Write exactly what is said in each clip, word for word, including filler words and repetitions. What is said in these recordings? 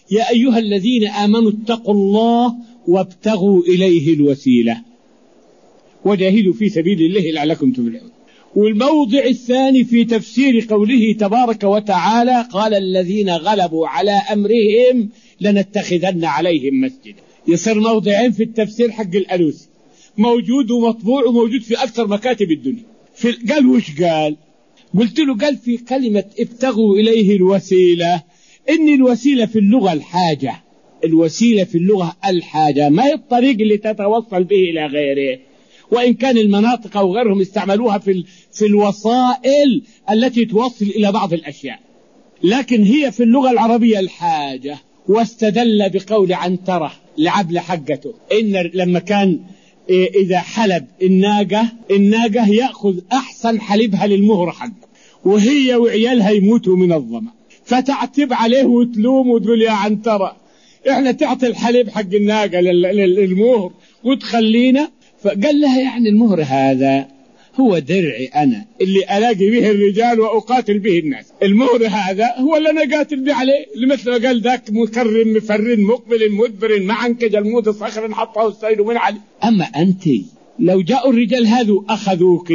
يا أيها الذين آمنوا اتقوا الله وابتغوا إليه الوسيلة وجاهدوا في سبيل الله لعلكم تفلحون. والموضع الثاني في تفسير قوله تبارك وتعالى قال الذين غلبوا على أمرهم لنتخذن عليهم مسجدا. يصير موضعين في التفسير حق الألوسي، موجود ومطبوع وموجود في أكثر مكاتب الدنيا. في قال وش قال؟ قلت له قال في كلمة ابتغوا إليه الوسيلة إن الوسيلة في اللغة الحاجة، الوسيلة في اللغة الحاجة، ما هي الطريق اللي تتوصل به إلى غيره، وإن كان المناطق أو غيرهم استعملوها في, في الوسائل التي توصل إلى بعض الأشياء، لكن هي في اللغة العربية الحاجة. واستدل بقول عنترة لعبل حقته إن لما كان إذا حلب الناقة الناقة يأخذ أحسن حليبها للمهر حقه، وهي وعيالها يموتوا من الظمأ، فتعتب عليه وتلوم وتقول يا عنترة إحنا تعطي الحليب حق الناقة للمهر وتخلينا. فقال لها يعني المهر هذا هو درعي أنا اللي ألاقي به الرجال وأقاتل به الناس، المهر هذا هو اللي أنا قاتل به عليه، اللي مثل ما قال ذاك مكرم مفرن مقبل مدبر معا كجلمود صخر حطه السيل من علي. أما أنت لو جاءوا الرجال هذو أخذوك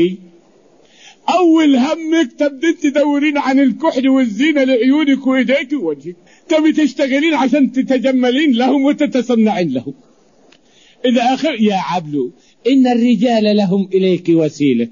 أول همك تبدين تدورين عن الكحل والزينة لعيونك وإيديك ووجهك، تبي تشتغلين عشان تتجملين لهم وتتصنعين لهم. إذا آخر يا عبلو إن الرجال لهم إليك وسيلة،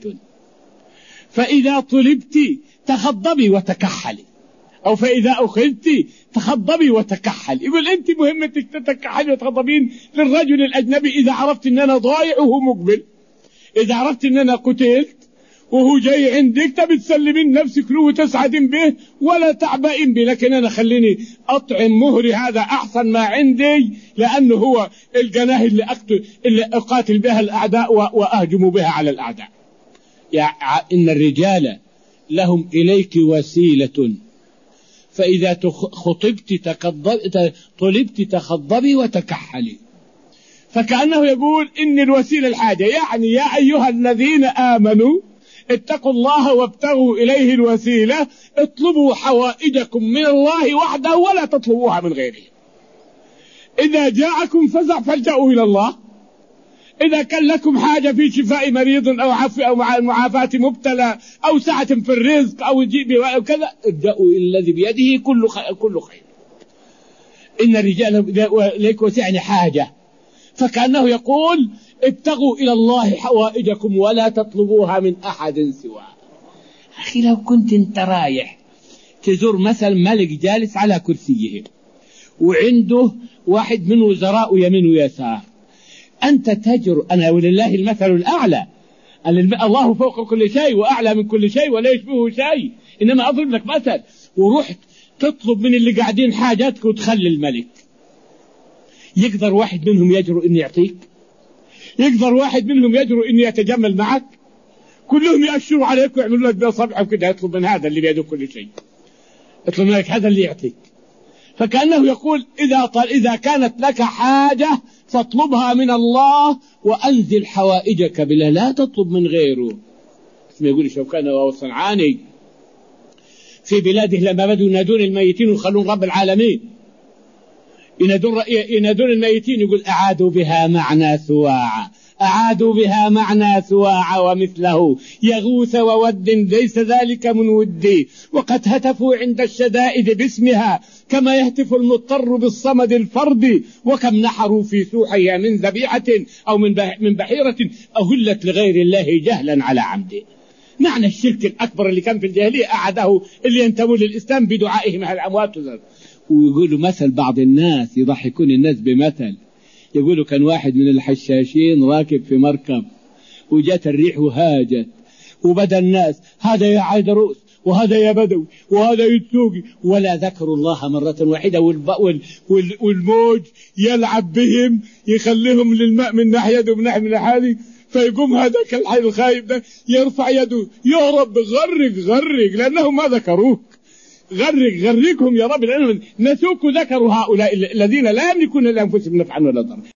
فإذا طلبت تخضبي وتكحلي، أو فإذا أخذت تخضبي وتكحلي. يقول أنت مهمتك تتكحلي وتخضبين للرجل الأجنبي إذا عرفت أن أنا ضايع وهو مقبل، إذا عرفت أن أنا قتلت وهو جاي عندك تبي تسلمين نفسك له وتسعدين به ولا تعبئين به، لكن أنا خليني أطعم مهري هذا أحسن ما عندي، لأنه هو الجناه اللي, أقتل اللي أقاتل بها الأعداء وأهجم بها على الأعداء. يعني إن الرجال لهم إليك وسيلة، فإذا خطبت طلبت تخضبي وتكحلي. فكأنه يقول إن الوسيلة الحاجة، يعني يا أيها الذين آمنوا اتقوا الله وابتغوا إليه الوسيلة، اطلبوا حوائجكم من الله وحده ولا تطلبوها من غيره. إذا جاءكم فزع فالجأوا إلى الله، إذا كان لكم حاجة في شفاء مريض أو عفو أو معافاة مبتلى أو سعة في الرزق أو جيب أو كذا، ابدأوا إلى الذي بيده كل خير, كل خير. إن الرجال ليك وسعني حاجة، فكأنه يقول ابتغوا إلى الله حوائجكم ولا تطلبوها من أحد سواه. أخي لو كنت انت رايح تزور مثلا ملك جالس على كرسيه وعنده واحد من وزراء يمين ويسار، أنت تجر، أنا ولله المثل الأعلى، الله فوق كل شيء وأعلى من كل شيء ولا يشبهه شيء، إنما أضرب لك مثل، ورحت تطلب من اللي قاعدين حاجاتك وتخلي الملك، يقدر واحد منهم يجرؤ إن يعطيك؟ يقدر واحد منهم يجرؤ إن يتجمل معك؟ كلهم يأشروا عليك ويعملوا لك بصبعه وكده، يطلب من هذا اللي بيده كل شيء، يطلب منك هذا اللي يعطيك. فكأنه يقول إذا, طل... إذا كانت لك حاجة فاطلبها من الله وأنزل حوائجك بالله، لا تطلب من غيره. اسمه يقول شوكان وصنعاني في بلاده لما بدوا ينادون الميتين ويخلون رب العالمين ينادون, ينادون الميتين، يقول أعادوا بها معنى سواعا، أعادوا بها معنى سواعا ومثله يغوث وود ليس ذلك من ودي، وقد هتفوا عند الشدائد باسمها كما يهتف المضطر بالصمد الفرد، وكم نحروا في سوحها من ذبيحة أو من بحيرة أهلت لغير الله جهلا على عمده. معنى الشرك الأكبر اللي كان في الجاهلية أعاده اللي ينتموا للإسلام بدعائهم على الأموات. ويقولوا مثل بعض الناس يضحكون الناس بمثل، يقولوا كان واحد من الحشاشين راكب في مركب وجات الريح وهاجت، وبدأ الناس هذا يا عيدروس وهذا يا بدوي وهذا يتسوقي، ولا ذكروا الله مرة واحدة، والموج يلعب بهم يخليهم للماء من ناحية ومن ناحية من هذه، فيقوم هذاك الحي الخايب ده يرفع يده يا رب غرق غرق، لأنهم ما ذكروك، غرق غرقهم يا رب، لأنهم نسوك ذكروا هؤلاء الذين لا يملكون لأنفسهم نفعا ولا ضرا.